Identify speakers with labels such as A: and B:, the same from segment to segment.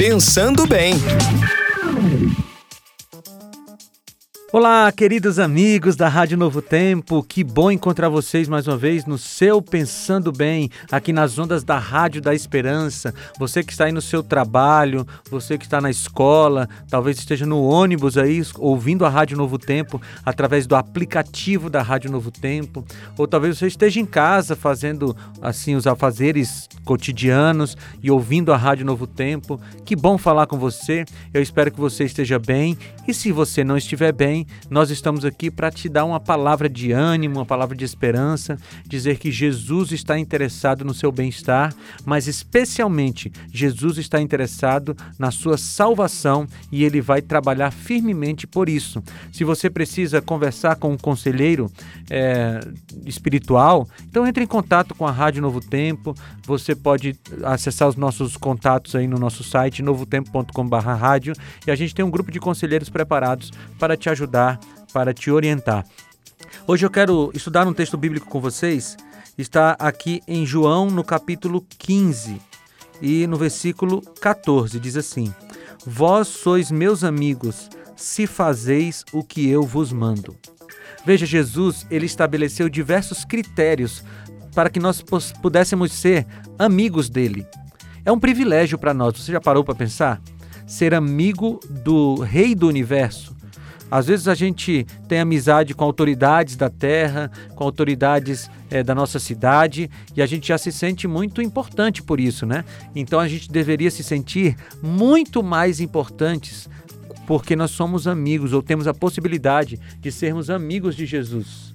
A: Pensando Bem.
B: Olá, queridos amigos da Rádio Novo Tempo, que bom encontrar vocês mais uma vez no seu Pensando Bem, aqui nas ondas da Rádio da Esperança. Você que está aí no seu trabalho, você que está na escola, talvez esteja no ônibus aí ouvindo a Rádio Novo Tempo através do aplicativo da Rádio Novo Tempo, ou talvez você esteja em casa fazendo assim os afazeres cotidianos e ouvindo a Rádio Novo Tempo. Que bom falar com você, eu espero que você esteja bem, e se você não estiver bem, nós estamos aqui para te dar uma palavra de ânimo, uma palavra de esperança, dizer que Jesus está interessado no seu bem-estar, mas especialmente Jesus está interessado na sua salvação e Ele vai trabalhar firmemente por isso. Se você precisa conversar com um conselheiro espiritual, então entre em contato com a Rádio Novo Tempo. Você pode acessar os nossos contatos aí no nosso site novotempo.com/rádio, e a gente tem um grupo de conselheiros preparados para te ajudar, para te orientar. Hoje eu quero estudar um texto bíblico com vocês. Está aqui em João, no capítulo 15 e no versículo 14, diz assim: Vós sois meus amigos, se fazeis o que eu vos mando. Veja, Jesus, ele estabeleceu diversos critérios para que nós pudéssemos ser amigos dele. É um privilégio para nós. Você já parou para pensar? Ser amigo do Rei do Universo. Às vezes a gente tem amizade com autoridades da terra, com autoridades da nossa cidade, e a gente já se sente muito importante por isso, né? Então a gente deveria se sentir muito mais importantes porque nós somos amigos, ou temos a possibilidade de sermos amigos de Jesus.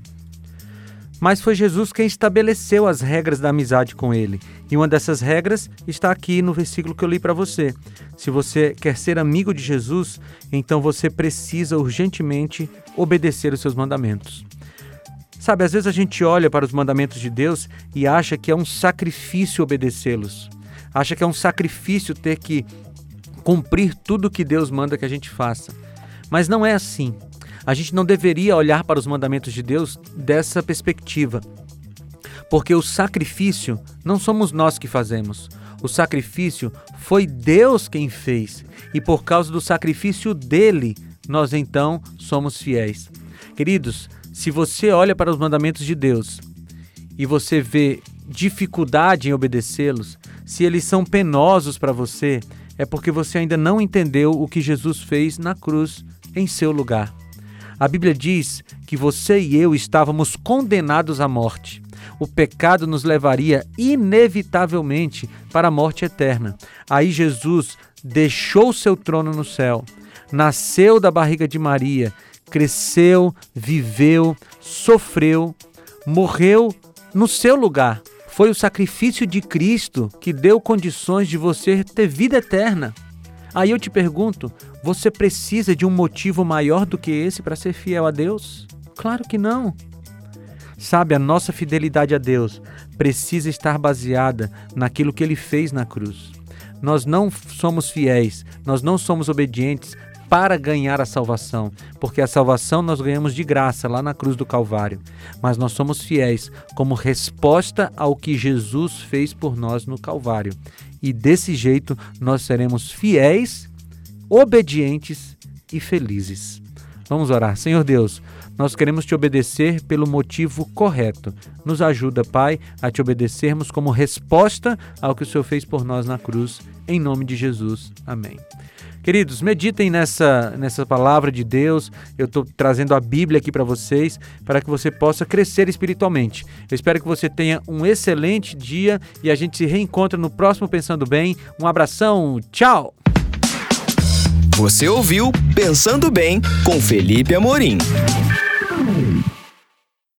B: Mas foi Jesus quem estabeleceu as regras da amizade com ele. E uma dessas regras está aqui no versículo que eu li para você. Se você quer ser amigo de Jesus, então você precisa urgentemente obedecer os seus mandamentos. Sabe, às vezes a gente olha para os mandamentos de Deus e acha que é um sacrifício obedecê-los. Acha que é um sacrifício ter que cumprir tudo que Deus manda que a gente faça. Mas não é assim. A gente não deveria olhar para os mandamentos de Deus dessa perspectiva, porque o sacrifício não somos nós que fazemos. O sacrifício foi Deus quem fez, e por causa do sacrifício dele, nós então somos fiéis. Queridos, se você olha para os mandamentos de Deus e você vê dificuldade em obedecê-los, se eles são penosos para você, é porque você ainda não entendeu o que Jesus fez na cruz em seu lugar. A Bíblia diz que você e eu estávamos condenados à morte. O pecado nos levaria inevitavelmente para a morte eterna. Aí Jesus deixou seu trono no céu, nasceu da barriga de Maria, cresceu, viveu, sofreu, morreu no seu lugar. Foi o sacrifício de Cristo que deu condições de você ter vida eterna. Aí eu te pergunto, você precisa de um motivo maior do que esse para ser fiel a Deus? Claro que não. Sabe, a nossa fidelidade a Deus precisa estar baseada naquilo que Ele fez na cruz. Nós não somos fiéis, nós não somos obedientes para ganhar a salvação, porque a salvação nós ganhamos de graça lá na cruz do Calvário. Mas nós somos fiéis como resposta ao que Jesus fez por nós no Calvário. E desse jeito nós seremos fiéis, obedientes e felizes. Vamos orar. Senhor Deus, nós queremos te obedecer pelo motivo correto. Nos ajuda, Pai, a te obedecermos como resposta ao que o Senhor fez por nós na cruz. Em nome de Jesus. Amém. Queridos, meditem nessa palavra de Deus. Eu estou trazendo a Bíblia aqui para vocês, para que você possa crescer espiritualmente. Eu espero que você tenha um excelente dia e a gente se reencontra no próximo Pensando Bem. Um abração, tchau!
A: Você ouviu Pensando Bem com Felipe Amorim.